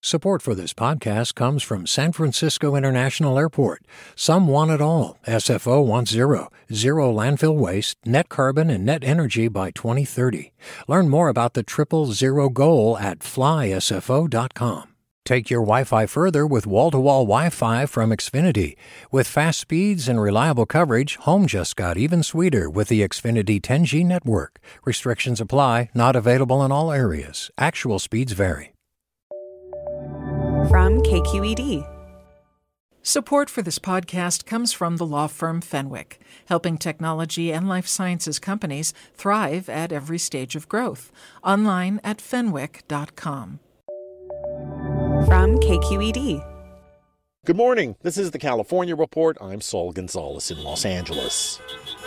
Support for this podcast comes from San Francisco International Airport. Some want it all. SFO wants zero landfill waste, net carbon, and net energy by 2030. Learn more about the 000 goal at flysfo.com. Take your Wi-Fi further with wall-to-wall Wi-Fi from Xfinity. With fast speeds and reliable coverage, home just got even sweeter with the Xfinity 10G network. Restrictions apply, not available in all areas. Actual speeds vary. From KQED. Support for this podcast comes from the law firm Fenwick, helping technology and life sciences companies thrive at every stage of growth. Online at fenwick.com. From KQED. Good morning. This is the California Report. I'm Saul Gonzalez in Los Angeles.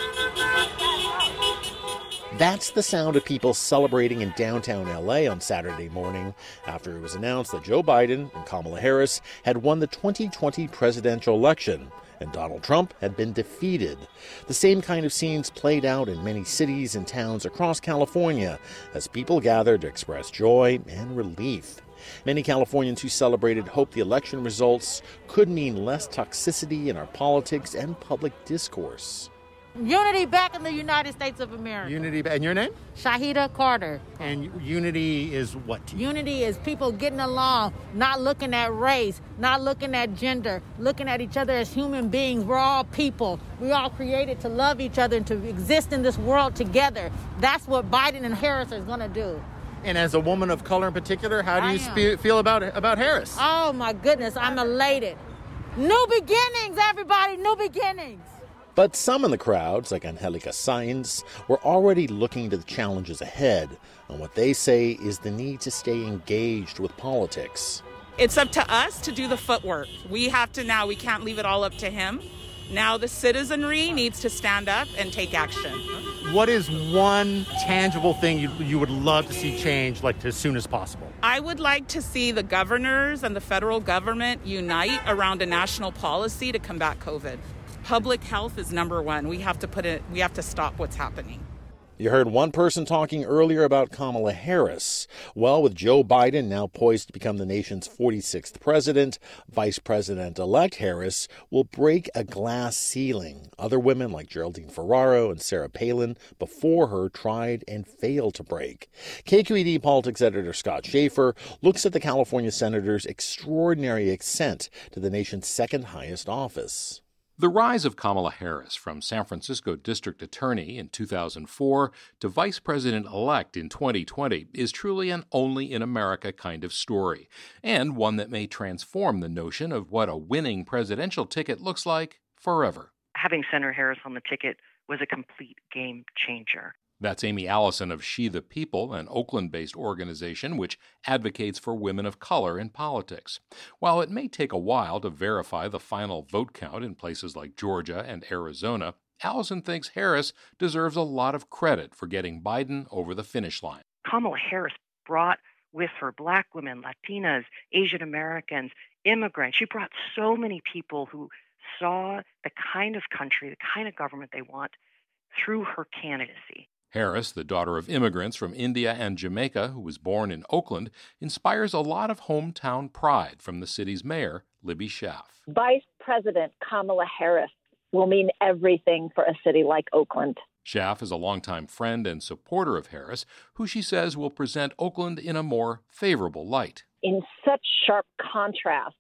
That's the sound of people celebrating in downtown L.A. on Saturday morning after it was announced that Joe Biden and Kamala Harris had won the 2020 presidential election and Donald Trump had been defeated. The same kind of scenes played out in many cities and towns across California as people gathered to express joy and relief. Many Californians who celebrated hoped the election results could mean less toxicity in our politics and public discourse. Unity back in the United States of America. Unity, and your name? Shahida Carter. And unity is what to you? Unity is people getting along, not looking at race, not looking at gender, looking at each other as human beings. We're all people. We're all created to love each other and to exist in this world together. That's what Biden and Harris are going to do. And as a woman of color in particular, how do you feel about Harris? Oh, my goodness, I'm elated. New beginnings, everybody, new beginnings. But some in the crowds, like Angelica Sainz, were already looking to the challenges ahead and what they say is the need to stay engaged with politics. It's up to us to do the footwork. We have to now. We can't leave it all up to him. Now the citizenry needs to stand up and take action. What is one tangible thing you would love to see change, like as soon as possible? I would like to see the governors and the federal government unite around a national policy to combat COVID. Public health is number one. We have to stop what's happening. You heard one person talking earlier about Kamala Harris. Well, with Joe Biden now poised to become the nation's 46th president, Vice President-elect Harris will break a glass ceiling. Other women like Geraldine Ferraro and Sarah Palin before her tried and failed to break. KQED politics editor Scott Schaefer looks at the California senator's extraordinary ascent to the nation's second highest office. The rise of Kamala Harris from San Francisco District Attorney in 2004 to Vice President-elect in 2020 is truly an only-in-America kind of story, and one that may transform the notion of what a winning presidential ticket looks like forever. Having Senator Harris on the ticket was a complete game changer. That's Amy Allison of She the People, an Oakland-based organization which advocates for women of color in politics. While it may take a while to verify the final vote count in places like Georgia and Arizona, Allison thinks Harris deserves a lot of credit for getting Biden over the finish line. Kamala Harris brought with her Black women, Latinas, Asian Americans, immigrants. She brought so many people who saw the kind of country, the kind of government they want through her candidacy. Harris, the daughter of immigrants from India and Jamaica who was born in Oakland, inspires a lot of hometown pride from the city's mayor, Libby Schaaf. Vice President Kamala Harris will mean everything for a city like Oakland. Schaaf is a longtime friend and supporter of Harris, who she says will present Oakland in a more favorable light. In such sharp contrast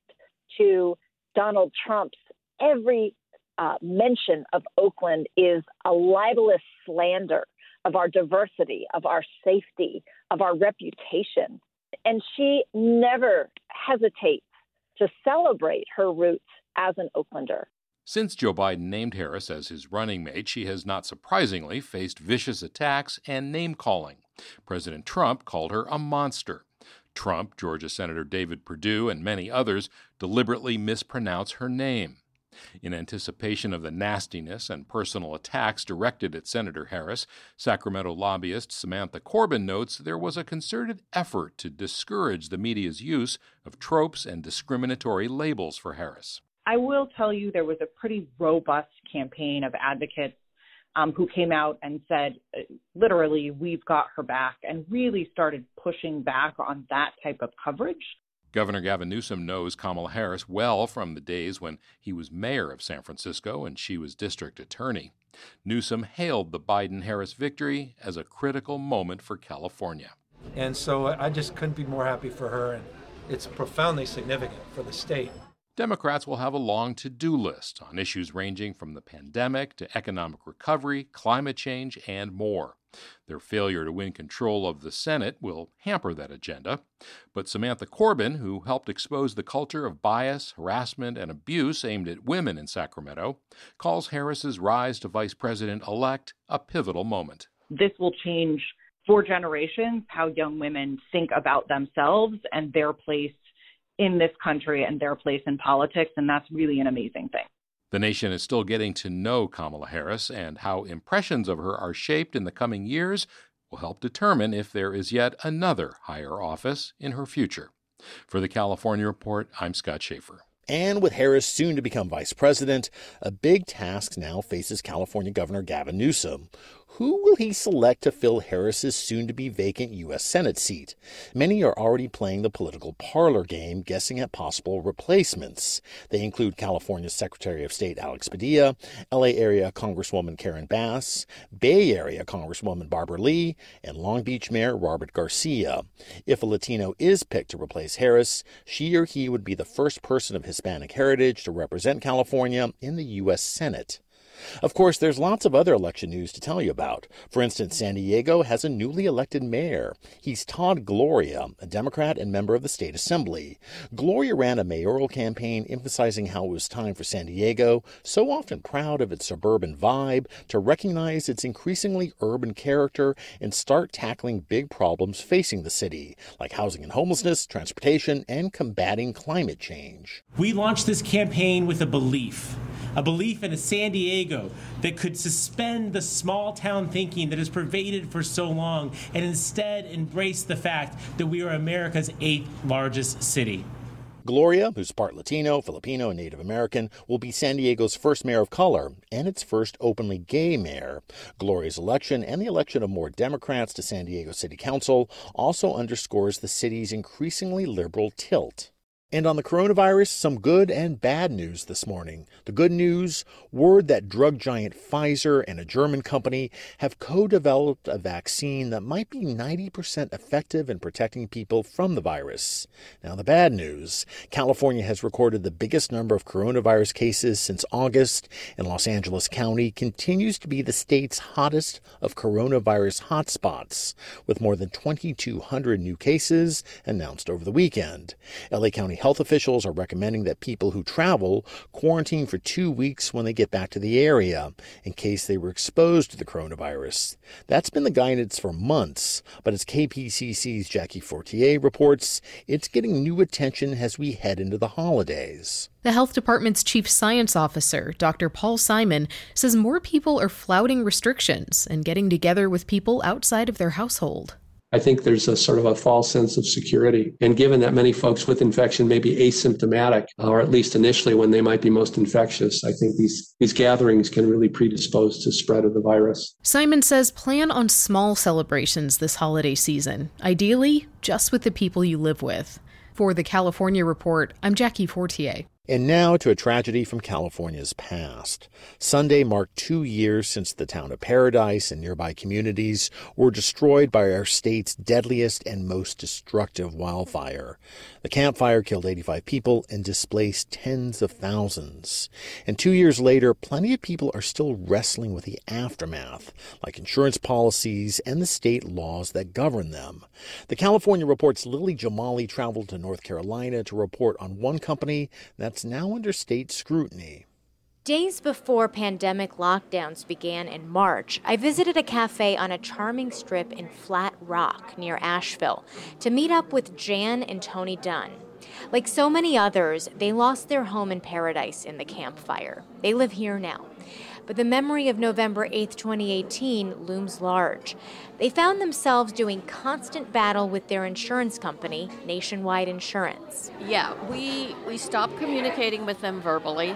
to Donald Trump's every mention of Oakland is a libelous slander of our diversity, of our safety, of our reputation. And she never hesitates to celebrate her roots as an Oaklander. Since Joe Biden named Harris as his running mate, she has not surprisingly faced vicious attacks and name-calling. President Trump called her a monster. Trump, Georgia Senator David Perdue, and many others deliberately mispronounce her name. In anticipation of the nastiness and personal attacks directed at Senator Harris, Sacramento lobbyist Samantha Corbin notes there was a concerted effort to discourage the media's use of tropes and discriminatory labels for Harris. I will tell you there was a pretty robust campaign of advocates who came out and said, literally, we've got her back, and really started pushing back on that type of coverage. Governor Gavin Newsom knows Kamala Harris well from the days when he was mayor of San Francisco and she was district attorney. Newsom hailed the Biden-Harris victory as a critical moment for California. And so I just couldn't be more happy for her, and it's profoundly significant for the state. Democrats will have a long to-do list on issues ranging from the pandemic to economic recovery, climate change, and more. Their failure to win control of the Senate will hamper that agenda. But Samantha Corbin, who helped expose the culture of bias, harassment, and abuse aimed at women in Sacramento, calls Harris's rise to vice president-elect a pivotal moment. This will change for generations how young women think about themselves and their place in this country and their place in politics, and that's really an amazing thing. The nation is still getting to know Kamala Harris, and how impressions of her are shaped in the coming years will help determine if there is yet another higher office in her future. For the California Report, I'm Scott Schaefer. And with Harris soon to become vice president, a big task now faces California Governor Gavin Newsom. Who will he select to fill Harris's soon-to-be vacant U.S. Senate seat? Many are already playing the political parlor game, guessing at possible replacements. They include California's Secretary of State Alex Padilla, L.A. area Congresswoman Karen Bass, Bay Area Congresswoman Barbara Lee, and Long Beach Mayor Robert Garcia. If a Latino is picked to replace Harris, she or he would be the first person of Hispanic heritage to represent California in the U.S. Senate. Of course, there's lots of other election news to tell you about. For instance, San Diego has a newly elected mayor. He's Todd Gloria, a Democrat and member of the state assembly. Gloria ran a mayoral campaign emphasizing how it was time for San Diego, so often proud of its suburban vibe, to recognize its increasingly urban character and start tackling big problems facing the city, like housing and homelessness, transportation, and combating climate change. We launched this campaign with a belief in a San Diego that could suspend the small town thinking that has pervaded for so long and instead embrace the fact that we are America's 8th largest city. Gloria, who's part Latino, Filipino, and Native American, will be San Diego's first mayor of color and its first openly gay mayor. Gloria's election and the election of more Democrats to San Diego City Council also underscores the city's increasingly liberal tilt. And on the coronavirus, some good and bad news this morning. The good news, word that drug giant Pfizer and a German company have co-developed a vaccine that might be 90% effective in protecting people from the virus. Now the bad news, California has recorded the biggest number of coronavirus cases since August, and Los Angeles County continues to be the state's hottest of coronavirus hotspots, with more than 2,200 new cases announced over the weekend. LA County health officials are recommending that people who travel quarantine for 2 weeks when they get back to the area in case they were exposed to the coronavirus. That's been the guidance for months, but as KPCC's Jackie Fortier reports, it's getting new attention as we head into the holidays. The health department's chief science officer, Dr. Paul Simon, says more people are flouting restrictions and getting together with people outside of their household. I think there's a sort of a false sense of security. And given that many folks with infection may be asymptomatic, or at least initially when they might be most infectious, I think these gatherings can really predispose to spread of the virus. Simon says plan on small celebrations this holiday season, ideally just with the people you live with. For the California Report, I'm Jackie Fortier. And now to a tragedy from California's past. Sunday marked 2 years since the town of Paradise and nearby communities were destroyed by our state's deadliest and most destructive wildfire. The Camp Fire killed 85 people and displaced tens of thousands. And 2 years later, plenty of people are still wrestling with the aftermath, like insurance policies and the state laws that govern them. The California Report's Lily Jamali traveled to North Carolina to report on one company that's now under state scrutiny. Days before pandemic lockdowns began in March, I visited a cafe on a charming strip in Flat Rock near Asheville to meet up with Jan and Tony Dunn. Like so many others, they lost their home in Paradise in the Camp Fire. They live here now. But the memory of November 8th, 2018 looms large. They found themselves doing constant battle with their insurance company, Nationwide Insurance. Yeah, we stopped communicating with them verbally.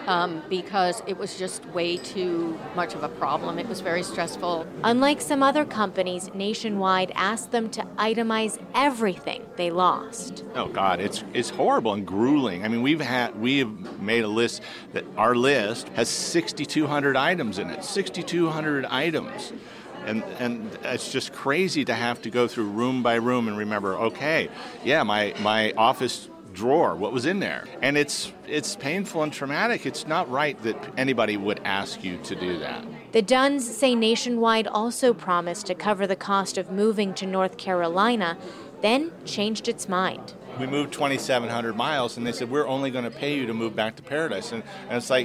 because it was just way too much of a problem. It was very stressful. Unlike some other companies, Nationwide asked them to itemize everything they lost. Oh God, it's horrible and grueling. I mean, we have made a list that our list has 6,200 items in it. 6,200 items. And it's just crazy to have to go through room by room and remember, okay, yeah, my office drawer, what was in there? And it's painful and traumatic. It's not right that anybody would ask you to do that. The Dunns say Nationwide also promised to cover the cost of moving to North Carolina, then changed its mind. We moved 2,700 miles, and they said, we're only going to pay you to move back to Paradise. And it's like,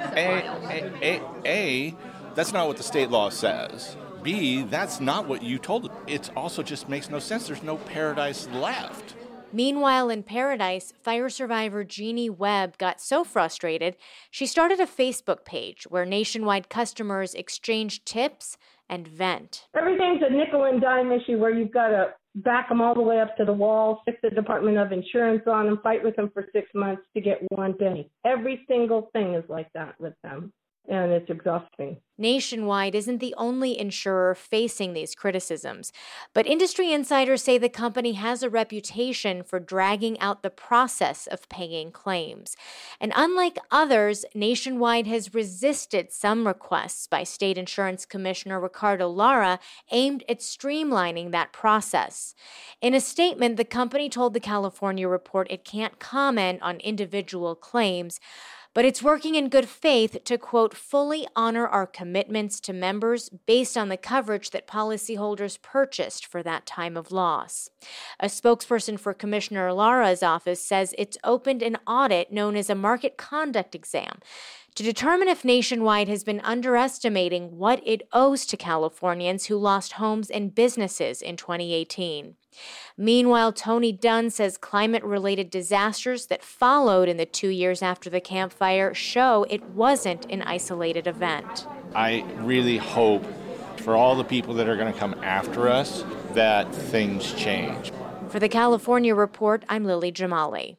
A, that's not what the state law says. B, that's not what you told them. It also just makes no sense. There's no Paradise left. Meanwhile, in Paradise, fire survivor Jeannie Webb got so frustrated, she started a Facebook page where Nationwide customers exchange tips and vent. Everything's a nickel and dime issue where you've got to back them all the way up to the wall, stick the Department of Insurance on them, fight with them for 6 months to get one penny. Every single thing is like that with them, and it's exhausting. Nationwide isn't the only insurer facing these criticisms, but industry insiders say the company has a reputation for dragging out the process of paying claims. And unlike others, Nationwide has resisted some requests by State Insurance Commissioner Ricardo Lara aimed at streamlining that process. In a statement, the company told the California Report it can't comment on individual claims, but it's working in good faith to, quote, fully honor our commitments to members based on the coverage that policyholders purchased for that time of loss. A spokesperson for Commissioner Lara's office says it's opened an audit known as a market conduct exam to determine if Nationwide has been underestimating what it owes to Californians who lost homes and businesses in 2018. Meanwhile, Tony Dunn says climate-related disasters that followed in the 2 years after the Camp Fire show it wasn't an isolated event. I really hope for all the people that are going to come after us that things change. For the California Report, I'm Lily Jamali.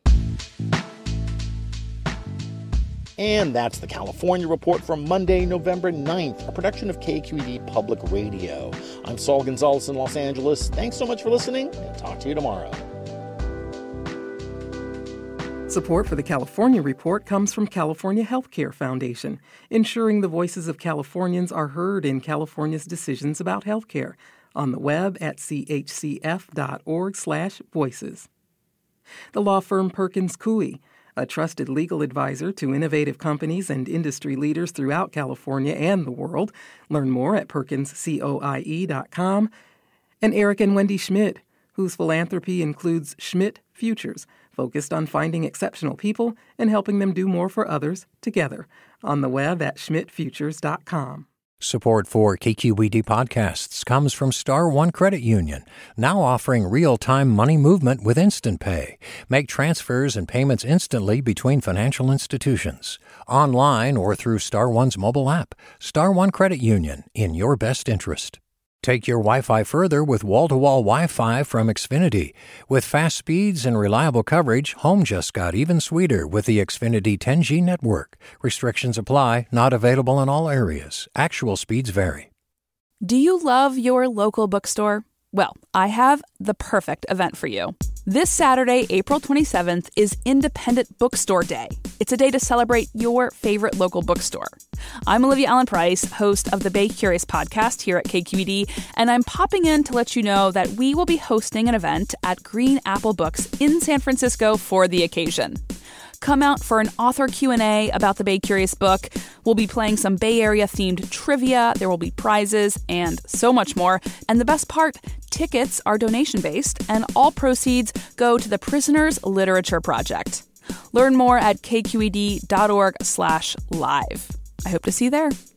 And that's the California Report from Monday, November 9th, a production of KQED Public Radio. I'm Saul Gonzalez in Los Angeles. Thanks so much for listening, and talk to you tomorrow. Support for the California Report comes from California Healthcare Foundation, ensuring the voices of Californians are heard in California's decisions about healthcare. On the web at chcf.org/voices. The law firm Perkins Coie, a trusted legal advisor to innovative companies and industry leaders throughout California and the world. Learn more at perkinscoie.com. And Eric and Wendy Schmidt, whose philanthropy includes Schmidt Futures, focused on finding exceptional people and helping them do more for others together. On the web at schmidtfutures.com. Support for KQED podcasts comes from Star One Credit Union, now offering real-time money movement with Instant Pay. Make transfers and payments instantly between financial institutions, online or through Star One's mobile app. Star One Credit Union, in your best interest. Take your Wi-Fi further with wall-to-wall Wi-Fi from Xfinity. With fast speeds and reliable coverage, home just got even sweeter with the Xfinity 10G network. Restrictions apply, not available in all areas. Actual speeds vary. Do you love your local bookstore? Well, I have the perfect event for you. This Saturday, April 27th, is Independent Bookstore Day. It's a day to celebrate your favorite local bookstore. I'm Olivia Allen Price, host of the Bay Curious podcast here at KQED, and I'm popping in to let you know that we will be hosting an event at Green Apple Books in San Francisco for the occasion. Come out for an author Q&A about the Bay Curious book. We'll be playing some Bay Area-themed trivia. There will be prizes and so much more. And the best part, tickets are donation-based, and all proceeds go to the Prisoners Literature Project. Learn more at kqed.org/live. I hope to see you there.